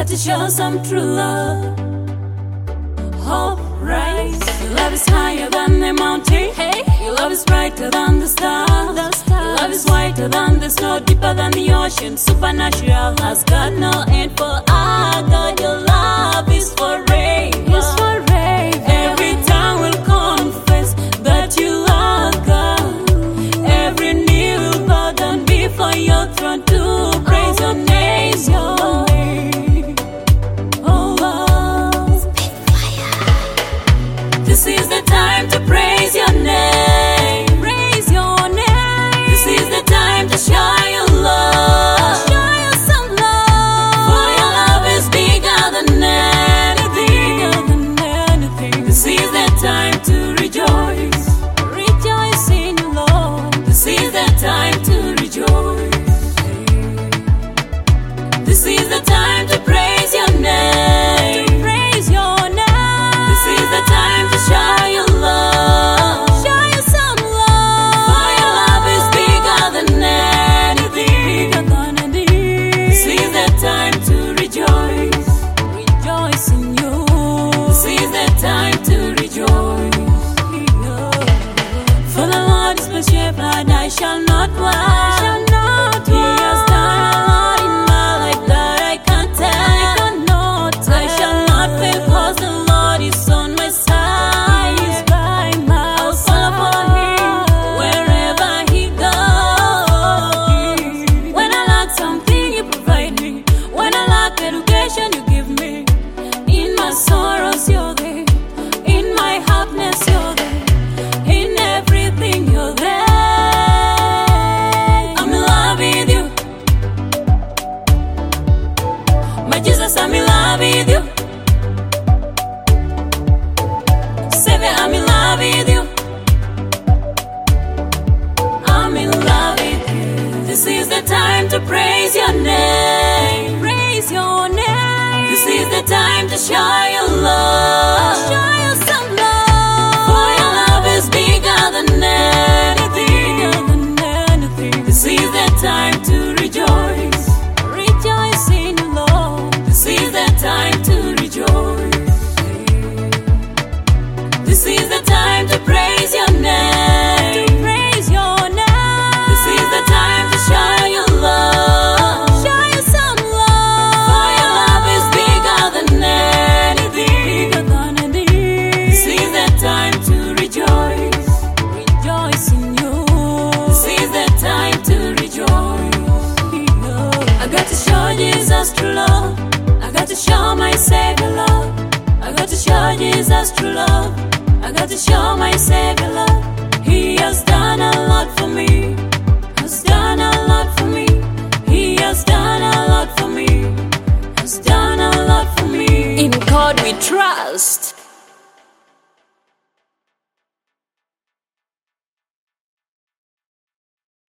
got to show some true love. Hope rise. Your love is higher than the mountain. Hey, your love is brighter than the stars. Your love is whiter than the snow, deeper than the ocean. Supernatural, has got no end. For our God, your love is forever. It's forever. Every tongue will confess that you are God. Every knee will bow down before your throne to praise your name. This is the time to praise your name. Praise your name. This is the time to show your love. Show you some love. For your love is bigger than anything. This is the time to rejoice. Rejoice in your Lord. This is the time to rejoice. This is the time to praise your name. To praise your name. This is the time to show your love. Show you some love. For your love is bigger than anything. This is the time to rejoice. Rejoice in you. This is the time to rejoice. For the Lord is my shepherd, I shall not want. He has done a lot in my life that I can't tell. I shall not fail, 'cause the Lord is on my side. He's by my side. I'll follow him wherever he goes. When I lack something, you provide me. When I lack education, you give me. In my sorrows, you're there. In my happiness, you're there. In everything, you're there. I'm in love with you. My Jesus, I'm in love with you. Savior, I'm in love with you. I'm in love with you. This is the time to praise your name. Praise your name. This is the time to show your love. Show you some love. For your love is bigger than anything. This is the time to rejoice. Rejoice in the Lord. This is the time to rejoice. This is the time to praise your name. To praise your name. This is the time to show your love. Show you some love. For your love is bigger than anything. This is the time to rejoice. Rejoice in you. This is the time to rejoice. I got to show Jesus true love. I got to show my Savior love. I got to show Jesus true love. I got to show my Savior love. He has done a lot for me. Has done a lot for me. He has done a lot for me. Has done a lot for me. In God we trust.